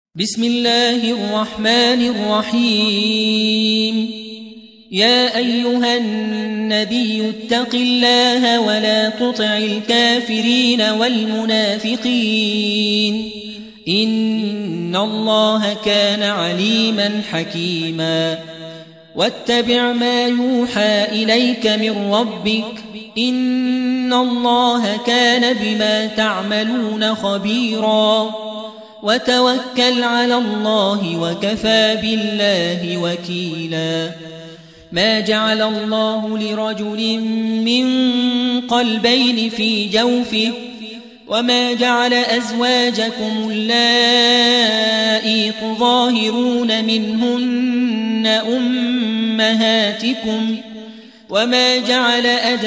بسم الله الرحمن الرحيم. يا أيها النبي اتق الله ولا تطع الكافرين والمنافقين إن الله كان عليما حكيما. واتبع ما يوحى إليك من ربك إن الله كان بما تعملون خبيرا. وتوكل على الله وكفى بالله وكيلا. ما جعل الله لرجل من قلبين في جوفه وما جعل أزواجكم اللائي تظاهرون منهن أمهاتكم وما جعل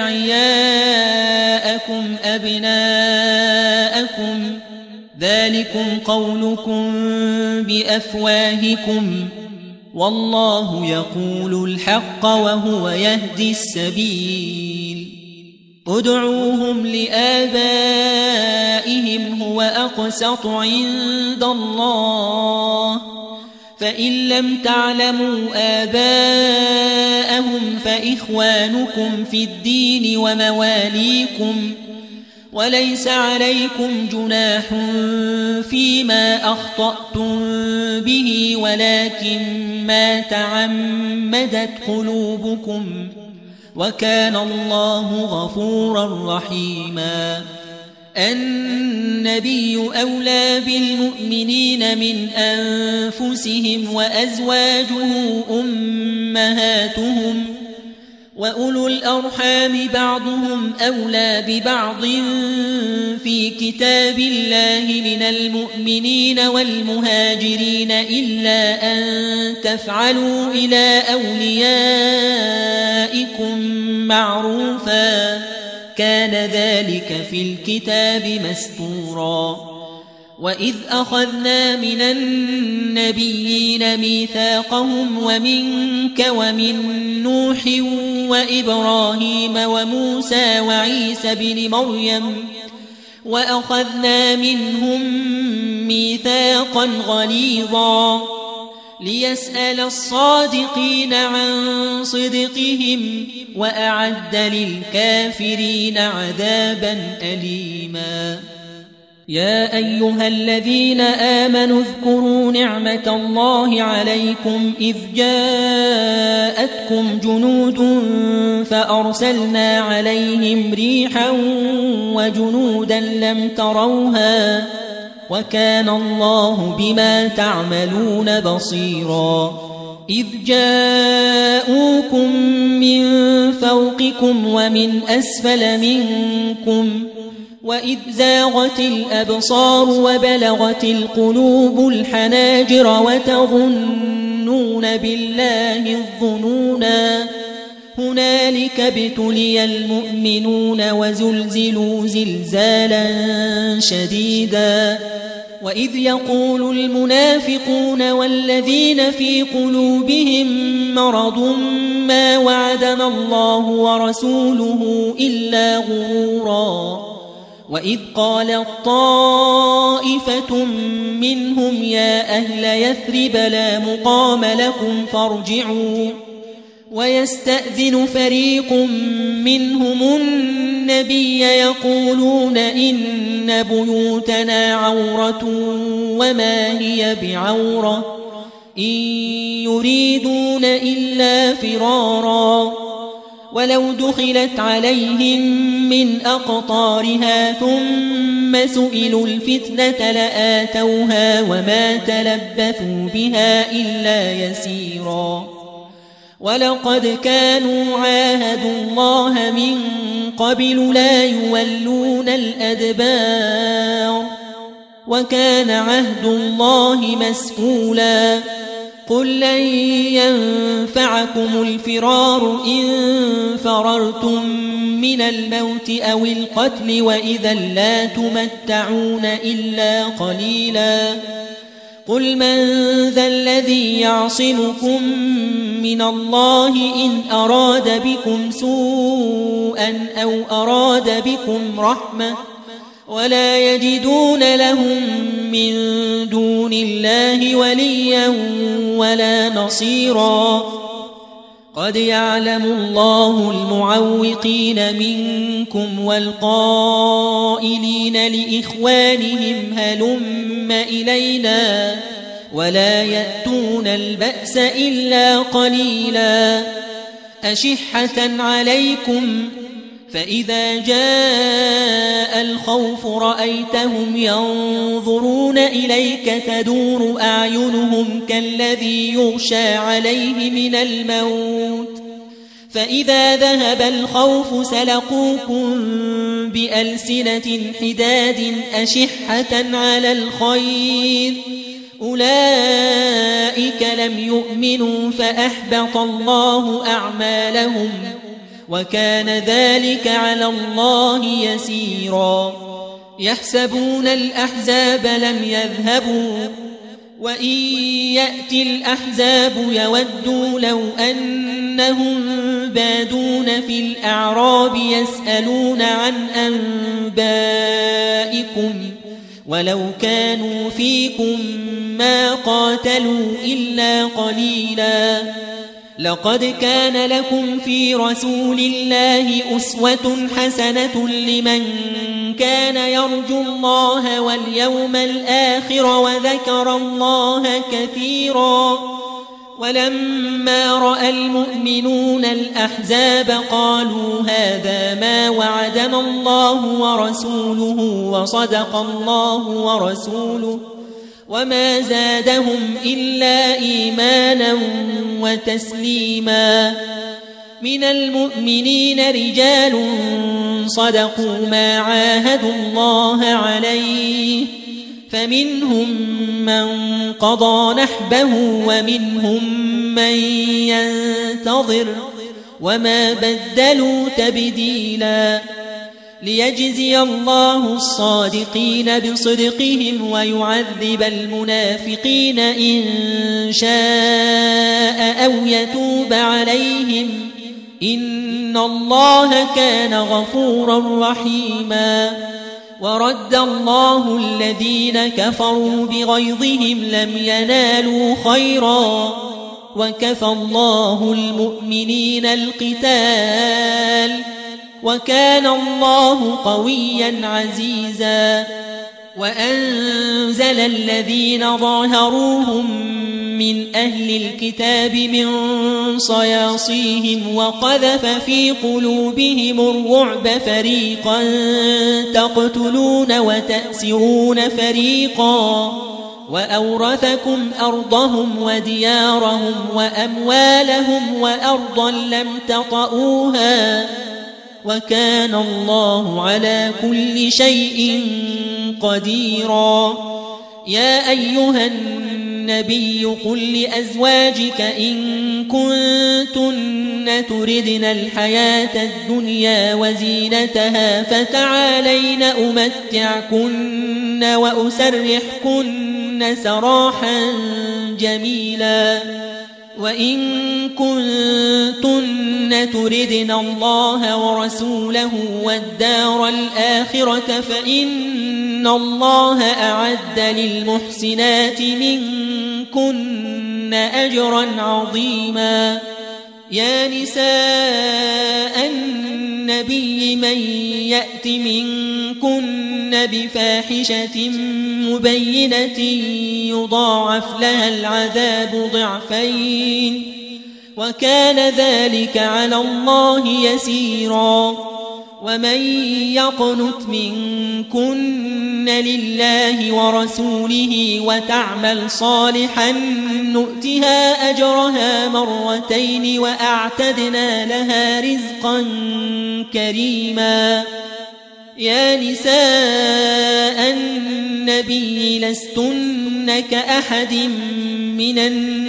أدعياءكم أبناءكم ذلكم قولكم بأفواهكم والله يقول الحق وهو يهدي السبيل. ادعوهم لآبائهم هو أقسط عند الله فإن لم تعلموا آباءهم فإخوانكم في الدين ومواليكم وليس عليكم جناح فيما أخطأتم به ولكن ما تعمدت قلوبكم وكان الله غفورا رحيما. النبي أولى بالمؤمنين من أنفسهم وأزواجه أمهاتهم وأولو الأرحام بعضهم أولى ببعض في كتاب الله من المؤمنين والمهاجرين إلا أن تفعلوا إلى أوليائكم معروفا كان ذلك في الكتاب مسطورا. وإذ أخذنا من النبيين ميثاقهم ومنك ومن نوح وإبراهيم وموسى وعيسى بن مريم وأخذنا منهم ميثاقا غليظا ليسأل الصادقين عن صدقهم وأعد للكافرين عذابا أليما. يا أيها الذين آمنوا اذكروا نعمة الله عليكم إذ جاءتكم جنود فأرسلنا عليهم ريحا وجنودا لم تروها وكان الله بما تعملون بصيرا. إذ جاءوكم من فوقكم ومن أسفل منكم وإذ زاغت الأبصار وبلغت القلوب الحناجر وتظنون بالله الظنونا هنالك ابتلي المؤمنون وزلزلوا زلزالا شديدا. وإذ يقول المنافقون والذين في قلوبهم مرض ما وعدنا الله ورسوله إلا غرورا. وإذ قالت طائفة منهم يا أهل يثرب لا مقام لكم فارجعوا ويستأذن فريق منهم النبي يقولون إن بيوتنا عورة وما هي بعورة إن يريدون إلا فرارا ولو دخلت عليهم من أقطارها ثم سئلوا الفتنة لآتوها وما تلبثوا بها إلا يسيرا. ولقد كانوا عاهدوا الله من قبل لا يولون الأدبار وكان عهد الله مسئولا. قل لن ينفعكم الفرار إن فررتم من الموت أو القتل وإذا لا تمتعون إلا قليلا. قل من ذا الذي يعصمكم من الله إن أراد بكم سوءا أو أراد بكم رحمة ولا يجدون لهم من دون الله وليا ولا نصيرا قد يعلم الله المعوقين منكم والقائلين لإخوانهم هلم إلينا ولا يأتون البأس إلا قليلا أشحة عليكم فإذا جاء الخوف رأيتهم ينظرون إليك تدور أعينهم كالذي يغشى عليه من الموت فإذا ذهب الخوف سلقوكم بألسنة حداد أشحة على الخير أولئك لم يؤمنوا فأحبط الله أعمالهم وكان ذلك على الله يسيرا يحسبون الأحزاب لم يذهبوا وإن يأتي الأحزاب يودوا لو أنهم بادون في الأعراب يسألون عن أنبائكم ولو كانوا فيكم ما قاتلوا إلا قليلا لقد كان لكم في رسول الله أسوة حسنة لمن كان يرجو الله واليوم الآخر وذكر الله كثيرا ولما رأى المؤمنون الأحزاب قالوا هذا ما وعدنا الله ورسوله وصدق الله ورسوله وما زادهم إلا إيمانا وتسليما من المؤمنين رجال صدقوا ما عاهدوا الله عليه فمنهم من قضى نحبه ومنهم من ينتظر وما بدلوا تبديلا ليجزي الله الصادقين بصدقهم ويعذب المنافقين إن شاء أو يتوب عليهم إن الله كان غفورا رحيما ورد الله الذين كفروا بغيظهم لم ينالوا خيرا وكفى الله المؤمنين القتال وكان الله قويا عزيزا وأنزل الذين ظاهروهم من أهل الكتاب من صياصيهم وقذف في قلوبهم الرعب فريقا تقتلون وتأسرون فريقا وأورثكم أرضهم وديارهم وأموالهم وأرضا لم تطئوها وكان الله على كل شيء قديرا يا أيها النبي قل لأزواجك إن كنتن تردن الحياة الدنيا وزينتها فتعالين أمتعكن وأسرحكن سراحا جميلا وإن كنتن تردن الله ورسوله والدار الآخرة فإن الله أعد للمحسنات منكن أجرا عظيما يا نساء النبي من يأت منكن بفاحشة مبينة يضاعف لها العذاب ضعفين وكان ذلك على الله يسيرا ومن يقنت منكن لله ورسوله وتعمل صالحا نؤتها أجرها مرتين وأعتدنا لها رزقا كريما يا نساء النبي لستن كأحد من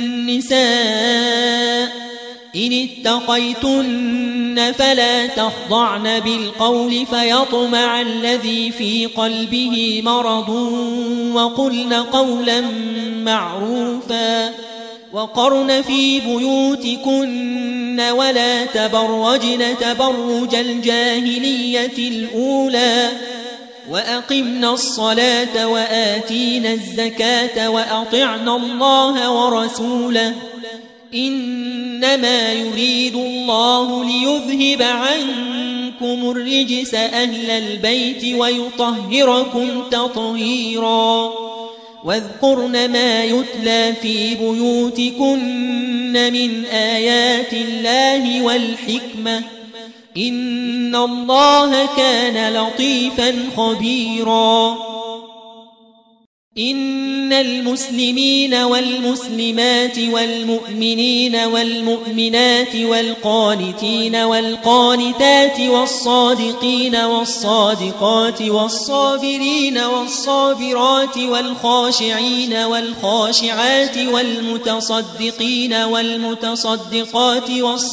النساء إن اتقيتن فلا تخضعن بالقول فيطمع الذي في قلبه مرض وقلن قولا معروفا وقرن في بيوتكن ولا تبرجن تبرج الجاهلية الأولى وأقمنا الصلاة وآتينا الزكاة وأطعنا الله ورسوله إنما يريد الله ليذهب عنكم الرجس أهل البيت ويطهركم تطهيرا واذكرن ما يتلى في بيوتكن من آيات الله والحكمة إن الله كان لطيفا خبيرا إن المسلمين والمسلمات والمؤمنين والمؤمنات والقانتين والقانتات والصادقين والصادقات والصابرين والصابرات والخاشعين والخاشعات والمتصدقين والمتصدقات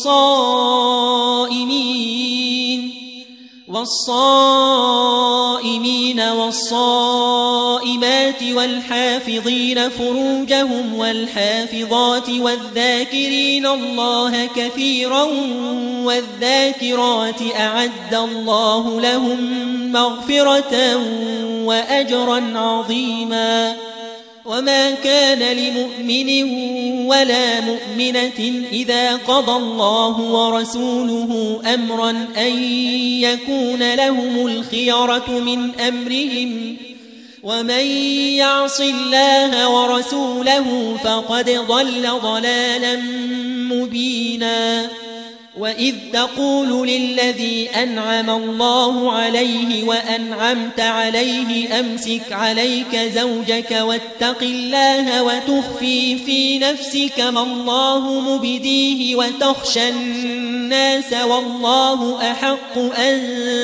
والصائمين والصائمات والحافظين فروجهم والحافظات والذاكرين الله كثيرا والذاكرات أعد الله لهم مغفرة وأجرا عظيما وما كان لمؤمن ولا مؤمنة إذا قضى الله ورسوله أمرا أن يكون لهم الخيرة من أمرهم ومن يعص الله ورسوله فقد ضل ضلالا مبينا وإذ تقول للذي أنعم الله عليه وأنعمت عليه أمسك عليك زوجك واتق الله وتخفي في نفسك ما الله مبديه وتخشى الناس والله أحق أن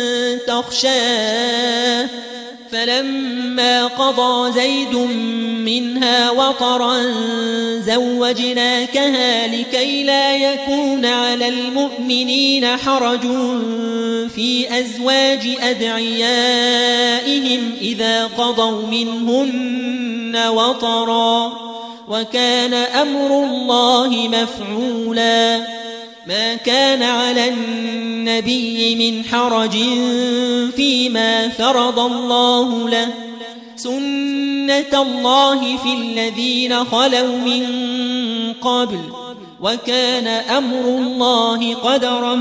تخشاه فلما قضى زيد منها وطرا زوجناكها لكي لا يكون على المؤمنين حرج في أزواج أدعيائهم إذا قضوا منهن وطرا وكان أمر الله مفعولا ما كان على النبي من حرج فيما فرض الله له سنة الله في الذين خلوا من قبل وكان أمر الله قدرا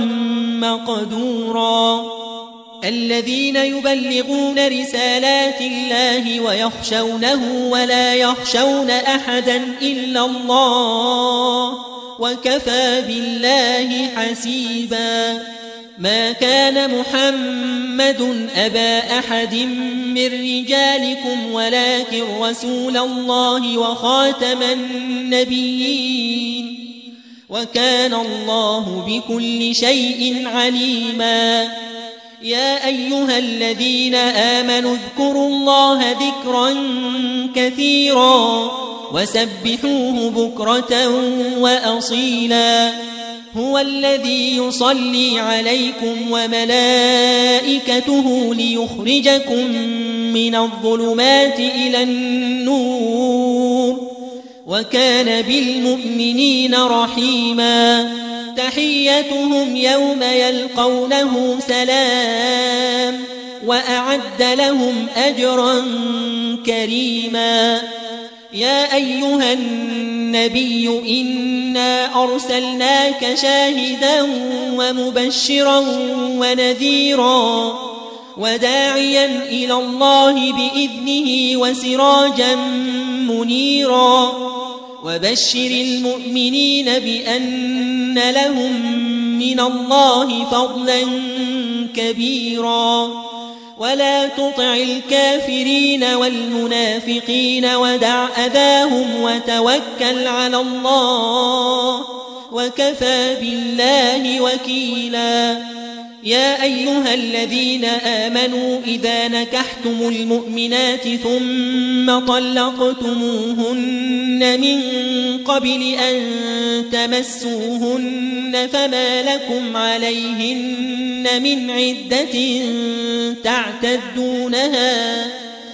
مقدورا الذين يبلغون رسالات الله ويخشونه ولا يخشون أحدا إلا الله وكفى بالله حسيبا ما كان محمد أبا أحد من رجالكم ولكن رسول الله وخاتم النبيين وكان الله بكل شيء عليما يا أيها الذين آمنوا اذكروا الله ذكرا كثيرا وسبحوه بكرة وأصيلا هو الذي يصلي عليكم وملائكته ليخرجكم من الظلمات إلى النور وكان بالمؤمنين رحيما تحيتهم يوم يلقونه سلام وأعد لهم أجرا كريما يا أيها النبي إنا أرسلناك شاهدا ومبشرا ونذيرا وداعيا إلى الله بإذنه وسراجا منيرا وبشر المؤمنين بأن لهم من الله فضلا كبيرا ولا تطع الكافرين والمنافقين ودع أذاهم وتوكل على الله وكفى بالله وكيلا يا أيها الذين آمنوا إذا نكحتم المؤمنات ثم طلقتموهن من قبل أن تمسوهن فما لكم عليهن من عدة تعتدونها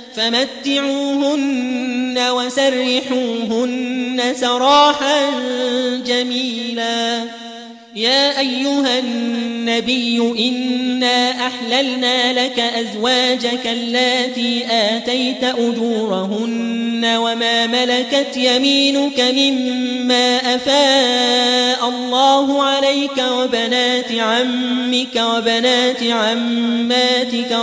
فمتعوهن وسرحوهن سراحا جميلا يا أيها النبي إنا أحللنا لك أزواجك اللاتي آتيت أجورهن وما ملكت يمينك مما أفاء الله عليك وبنات عمك وبنات عماتك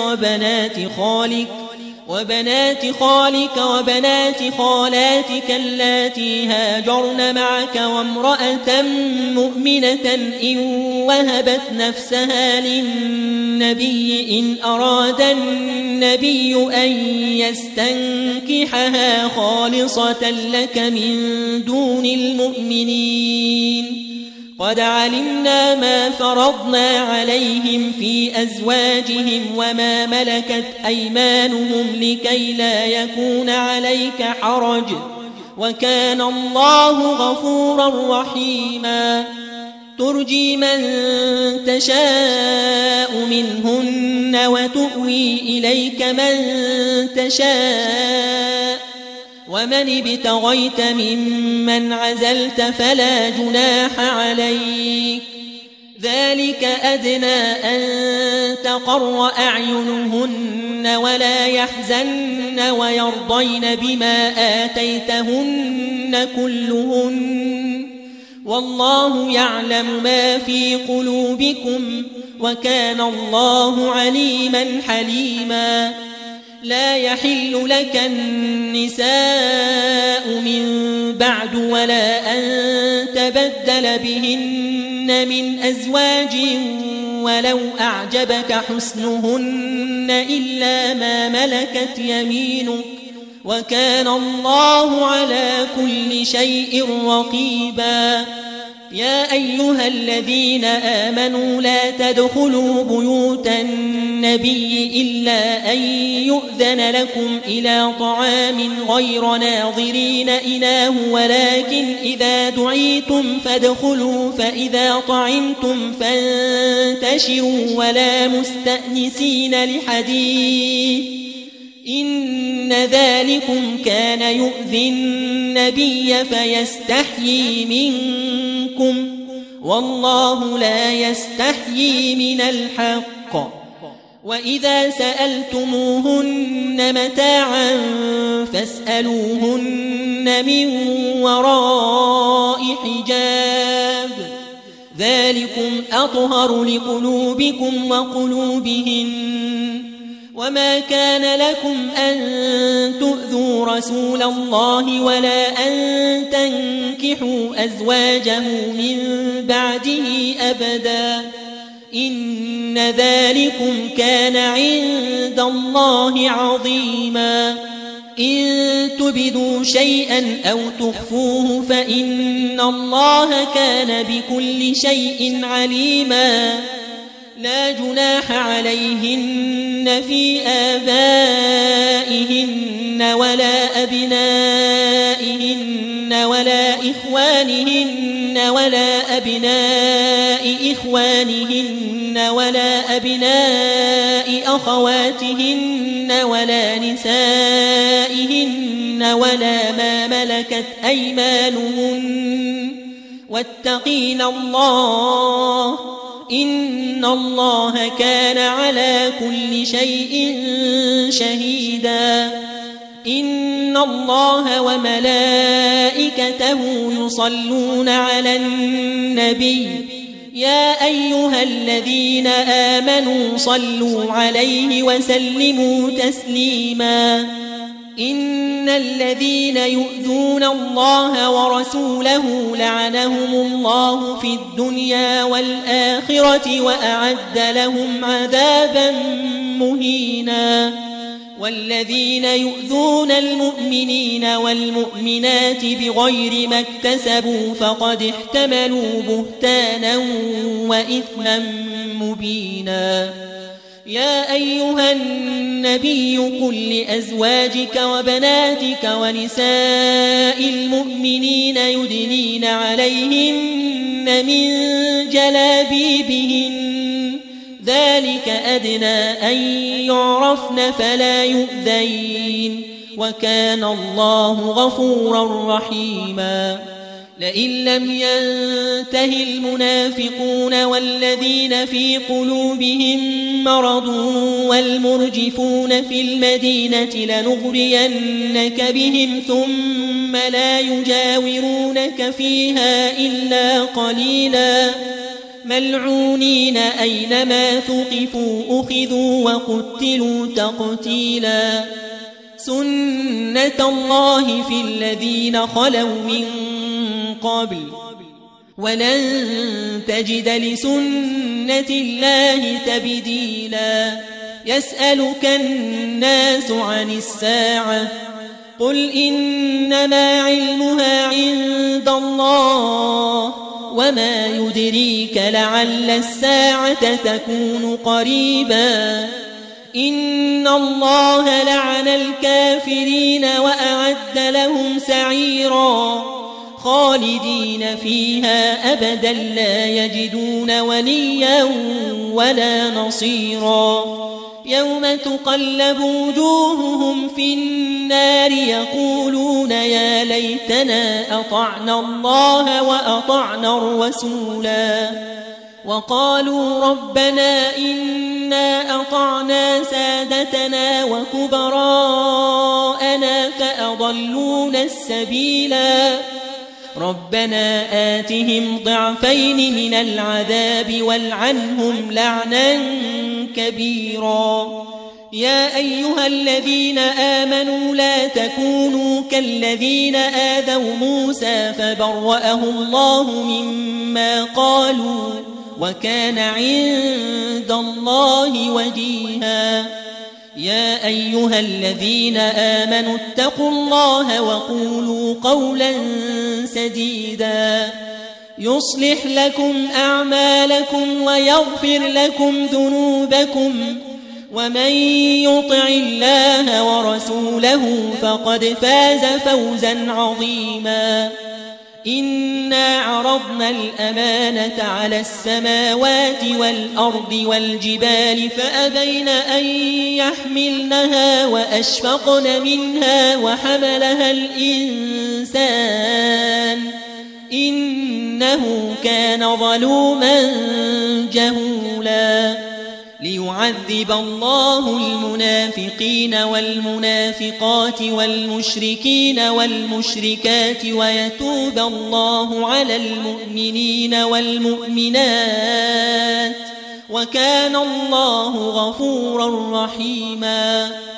وبنات خالك وبنات خالاتك اللاتي هاجرن معك وامرأة مؤمنة إن وهبت نفسها للنبي إن أراد النبي أن يستنكحها خالصة لك من دون المؤمنين قد علمنا ما فرضنا عليهم في أزواجهم وما ملكت أيمانهم لكي لا يكون عليك حرج وكان الله غفورا رحيما ترجي من تشاء منهن وتؤوي إليك من تشاء ومن ابتغيت ممن عزلت فلا جناح عليك ذلك أدنى أن تقر أعينهن ولا يحزن ويرضين بما آتيتهن كلهن والله يعلم ما في قلوبكم وكان الله عليما حليما لا يحل لك النساء من بعد ولا أن تبدل بهن من أزواج ولو أعجبك حسنهن إلا ما ملكت يمينك وكان الله على كل شيء رقيبا يا أيها الذين آمنوا لا تدخلوا بيوت النبي إلا أن يؤذن لكم إلى طعام غير ناظرين إناه ولكن إذا دعيتم فادخلوا فإذا طعمتم فانتشروا ولا مستأنسين لحديث إن ذلكم كان يؤذي النبي فيستحيي منكم والله لا يستحيي من الحق وإذا سألتموهن متاعا فاسألوهن من وراء حجاب ذلكم أطهر لقلوبكم وقلوبهن وما كان لكم أن تؤذوا رسول الله ولا أن تنكحوا أزواجه من بعده أبدا إن ذلكم كان عند الله عظيما إن تبدوا شيئا أو تخفوه فإن الله كان بكل شيء عليما لا جناح عليهن في آبائهن ولا أبنائهن ولا إخوانهن ولا أبناء إخوانهن ولا أبناء أخواتهن ولا نسائهن ولا ما ملكت أيمانهن واتقين الله إن الله كان على كل شيء شهيدا إن الله وملائكته يصلون على النبي يا أيها الذين آمنوا صلوا عليه وسلموا تسليما إن الذين يؤذون الله ورسوله لعنهم الله في الدنيا والآخرة وأعد لهم عذابا مهينا والذين يؤذون المؤمنين والمؤمنات بغير ما اكتسبوا فقد احتملوا بهتانا وإثما مبينا يا أيها النبي قل لأزواجك وبناتك ونساء المؤمنين يدنين عليهن من جلابيبهن ذلك أدنى أن يعرفن فلا يؤذين وكان الله غفورا رحيما لئن لم ينته المنافقون والذين في قلوبهم مرض والمرجفون في المدينة لنغرينك بهم ثم لا يجاورونك فيها إلا قليلا ملعونين أينما ثقفوا أخذوا وقتلوا تقتيلا سنة الله في الذين خلوا من قبل ولن تجد لسنة الله تبديلا يسألك الناس عن الساعة قل إنما علمها عند الله وما يدريك لعل الساعة تكون قريبا إن الله لعن الكافرين وأعد لهم سعيرا خالدين فيها أبدا لا يجدون وليا ولا نصيرا يوم تقلب وجوههم في النار يقولون يا ليتنا أطعنا الله وأطعنا الرسولا وقالوا ربنا إنا أطعنا سادتنا وكبراءنا فأضلونا السبيلا ربنا آتهم ضعفين من العذاب والعنهم لعنا كبيرا يا أيها الذين آمنوا لا تكونوا كالذين آذوا موسى فبرأه الله مما قالوا وكان عند الله وجيها يا أيها الذين آمنوا اتقوا الله وقولوا قولا سديدا يصلح لكم أعمالكم ويغفر لكم ذنوبكم ومن يطع الله ورسوله فقد فاز فوزا عظيما إنا عرضنا الأمانة على السماوات والأرض والجبال فأبين أن يحملنها وأشفقن منها وحملها الإنسان إنه كان ظلوما جهولا ليعذب الله المنافقين والمنافقات والمشركين والمشركات ويتوب الله على المؤمنين والمؤمنات وكان الله غفورا رحيما